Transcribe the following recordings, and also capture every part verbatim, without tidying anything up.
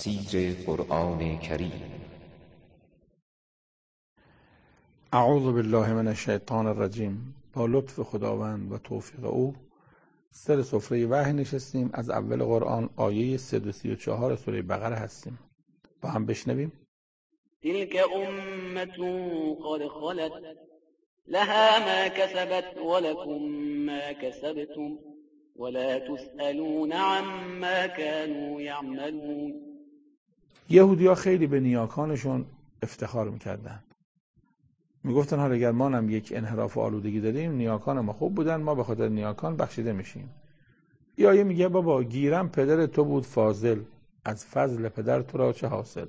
تفسیر قرآن کریم. اعوذ بالله من الشیطان الرجیم. با لطف خداوند و توفیق او سر سفره وحی نشستیم. از اول قرآن آیه صد و سی و چهار سوره بقره هستیم. با هم بشنویم. تلك امة قد خلت لها ما كسبت ولكم ما كسبتم ولا تسألون عما كانوا يعملون. یهودی‌ها خیلی به نیاکانشون افتخار میکردن. میگفتن حالا اگر ما هم یک انحراف و آلودگی داریم، نیاکان ما خوب بودن، ما به خاطر نیاکان بخشیده میشیم. یا یه میگه بابا گیرم پدر تو بود فاضل، از فضل پدر تو را چه حاصل.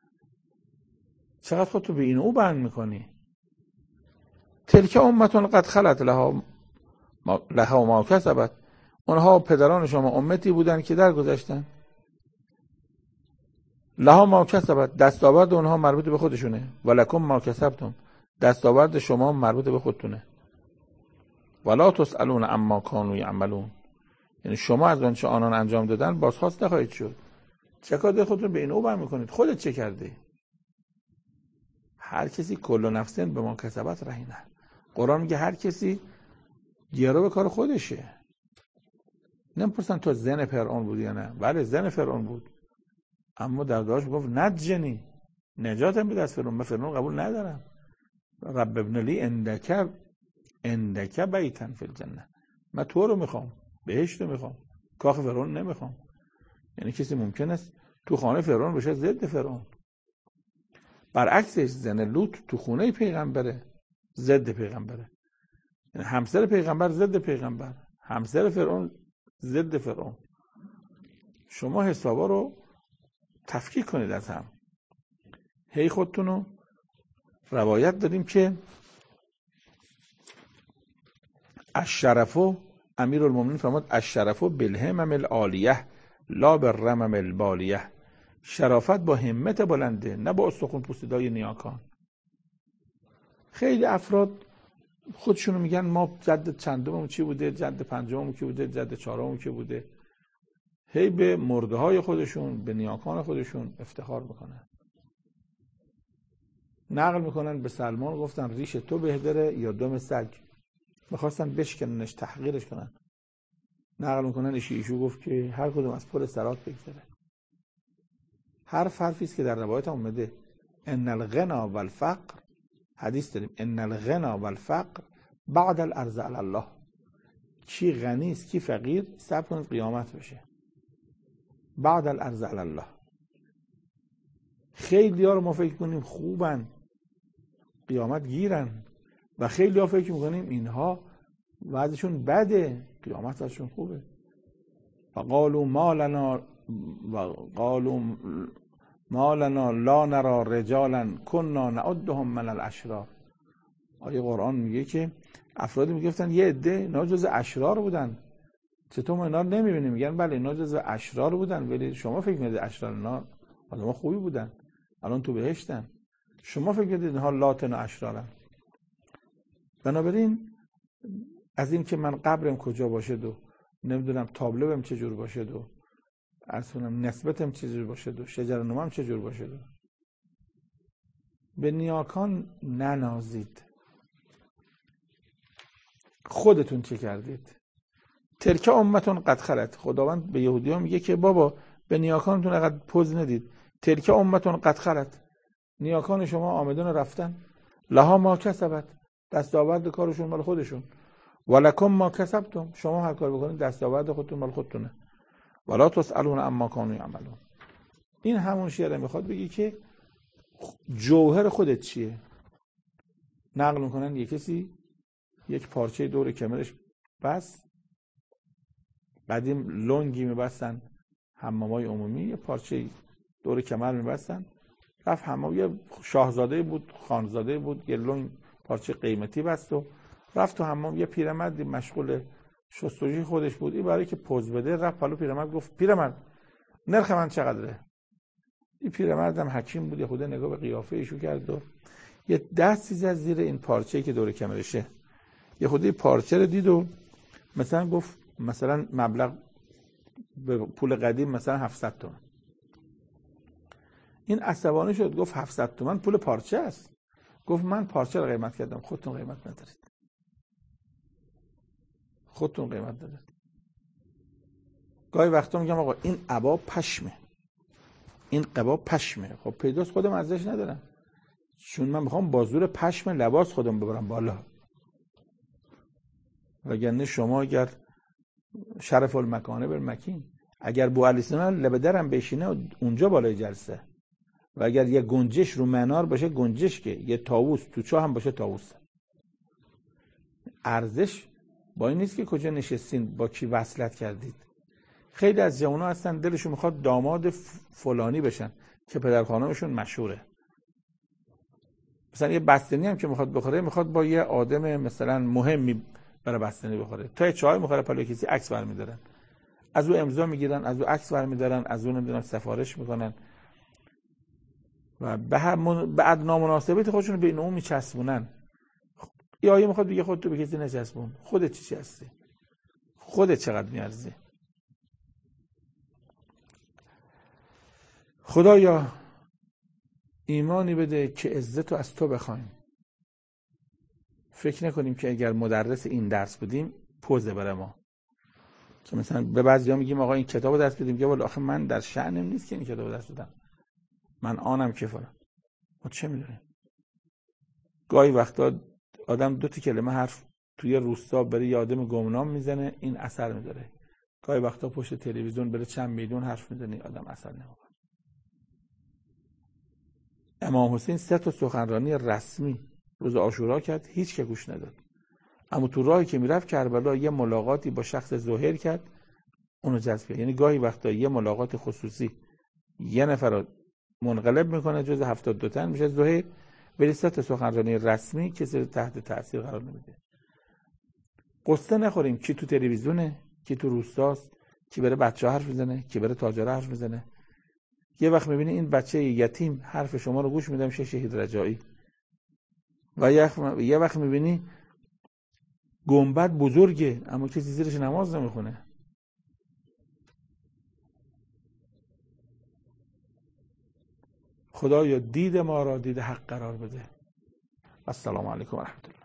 چقدر خودتو به این او بند میکنی. تلک امتون قد خلت لها ما لها ما کسبت. اونها پدران شما امتی بودن که درگذشتن. لها ما کسبت، دستاورد اونها مربوط به خودشونه. ولکم ما کسبتم، دستاورد شما مربوط به خودتونه. ولا تسألون عما کانوا یعملون، یعنی شما از آنچه آنان انجام دادن بازخواست نخواهید شد. چه کار خودتون به این او بند میکنید؟ خودت چه کردی؟ هر کسی کل نفس به ما کسبت رهینه. قرآن میگه هر کسی گرو به کار خودشه. نمیپرسن تو زن فرعون بودی یا نه. بله زن فرعون بود، اما در دعاش گفت نجنی، نجاتم بده از فرعون. من فرعون قبول ندارم. رب ابن لی اندک اندک بیتا فی الجنه، من تو رو میخوام، بهشت رو میخوام، کاخ فرعون نمیخوام. یعنی کسی ممکن است تو خانه فرعون بشه ضد فرعون. برعکسش زن لوط تو خونه پیغمبره ضد پیغمبره. یعنی همسر پیغمبر ضد پیغمبر، همسر فرعون ضد فرعون. شما حسابا رو تفکیک کنید از هم. هی خودتون رو روایت داریم که الشرفو، امیرالمومنین فرمود الشرفو بالهمم العالیه لا بالرمم البالیه. شرافت با همت بلنده، نه با استخون پوسیدای نیاکان. خیلی افراد خودشونو میگن ما جد چندممون چی بوده، جد پنجممون کی بوده، جد چهارممون کی بوده. هی به مرده های خودشون، به نیاکان خودشون افتخار میکنن. نقل میکنن به سلمان گفتن ریش تو بهتره یا دم سگ. میخواستن بشکننش، تحقیرش کنن. نقل میکنن ایشی ایشو گفت که هر کدوم از پر سرات بگذره. هر حرفی است که در روایت اومده ان الغنا والفقر، حدیث داریم ان الغنا والفقر بعد الارض علی الله. کی غنی است کی فقیر صبر کنید قیامت بشه. بعد الارض علی الله. خیلی ها رو ما فکر کنیم خوبن، قیامت گیرن، و خیلی ها فکر میکنیم اینها وضعشون بده، قیامت وضعشون خوبه. و قالوا ما لنا و قالوا ما لنا لا نرى رجالا كنا نعدهم من الاشرار. آیه قرآن میگه که افرادی میگفتن یه عده اینا جز اشرار بودن، چطور ما اینا رو نمیبینیم؟ میگن بله اینا جز اشرار بودن، ولی شما فکر میکنید اشرار اینا آدم خوبی بودن، الان تو بهشتن. شما فکر میکنید اینها لاتن و اشرارن. بنابراین از این که من قبرم کجا باشه و نمیدونم تابلوم چه جور باشه و اصلا نسبتم چه جور باشه و شجر نمام چه جور باشه و به نیاکان ننازید. خودتون چه کردید؟ تلک امتون قد خلت. خداوند به یهودی‌ها میگه که بابا به نیاکانتون اینقدر پوز ندید. تلک امتون قد خلت، نیاکان شما آمدن و رفتن. لها ما کسبت، دستاورد کارشون مال خودشون. ولکم ما کسبتم، شما هر کار بکنید دستاورد خودتون مال خودتونه. ولا تسألون عما کانوا یعملون. این همون شعر میخواد بگی که جوهر خودت چیه. نقل میکنن یک کسی یک پارچه دور کمرش بس، قدیم لنگی میبستن حمامای عمومی، یه پارچه دور کمر میبستن، رفت حمام. یه شاهزاده بود، خانزاده بود، یه لنگ پارچه قیمتی بست و رفت تو حمام. یه پیرمردی مشغول شستشوی خودش بود، این برای که پوز بده رفت پلو پیرمرد گفت پیرمرد نرخ من چقدره؟ این پیرمرد هم حکیم بود، یه خود نگاه به قیافه ایشو کرد و یه دستی زد زیر این پارچه‌ای که دور کمرشه. یه خودی پارچه رو دید و مثلا گفت مثلا مبلغ به پول قدیم مثلا هفتصد تومان. این عصبانی شد، گفت هفتصد تومن پول پارچه است. گفت من پارچه رو قیمت کردم، خودتون قیمت ندارید، خودتون قیمت ندارید. گاهی وقتا میگم آقا این عبا پشمه، این قبا پشمه. خب پیداست خودم ارزش ندارم، چون من میخوام با زور پشم لباس خودم ببرم بالا. وگرنه شما اگر شرف المکانه بر مکین، اگر بو علی سینا لب درم بشینه اونجا بالای جلسه، و اگر یه گنجش رو منار باشه گنجش، که یه طاووس تو چاه هم باشه طاووس. ارزش با این نیست که کجا نشستین با کی وصلت کردید. خیلی از جوونا هستن دلشون میخواد داماد فلانی بشن که پدر خانمشون مشهوره. مثلا یه بستنی هم که میخواد بخوره، میخواد با یه آدم مثلا مهمی برای بستنی بخوره. تا چای میخوره پلو کسی عکس برمی‌دارن، از او امضا میگیرن، از او عکس برمی‌دارن، از اون نمیدونم سفارش میکنن و به هم بعد نامناسبت خودشون به این اون میچسبونن. یا آیه میخواد بگه خودت به کسی نچسبون، خودت چی هستی، خودت چقدر میارزی. خدایا ایمانی بده که عزتو از تو بخوایم. فکر نکنیم که اگر مدرس این درس بودیم پوزه برای ما، که مثلا به بعضیا میگیم آقا این کتابو درس بدیم، میگه والا آخه من در شأنم نیست که این کتابو درس بدم، من آنم که فلان. ما چه میدونیم؟ گاهی وقتا آدم دو تا کلمه حرف توی روستا بره یه آدم گمنام میزنه، این اثر میذاره. گاهی وقتا پشت تلویزیون بره چند میلیون حرف میزنه، آدم اثر نمیکنه. امام حسین سه تا سخنرانی رسمی روز عاشورا کرد، هیچ که گوش نداد. اما تو راهی که میرفت کربلا یه ملاقاتی با شخص زهیر کرد، اونو جذب کرد. یعنی گاهی وقتا یه ملاقات خصوصی یه نفر رو منقلب میکنه، جز هفتاد دو تن میشه زهیر، ولی سه تا سخنرانی رسمی کسی رو تحت تاثیر قرار نمیده. قصه نخوریم کی تو تلویزیونه، کی تو روستاست، کی بره بچه حرف میزنه، کی بره تاجر حرف میزنه. یه وقت میبینی این بچه یتیم حرف شما رو گوش میده میشه شهید رجایی، و یه وقت میبینی گنبد بزرگه اما کسی زیرش نماز نمیخونه. خدایا دید ما را دید حق قرار بده. السلام علیکم و رحمت الله.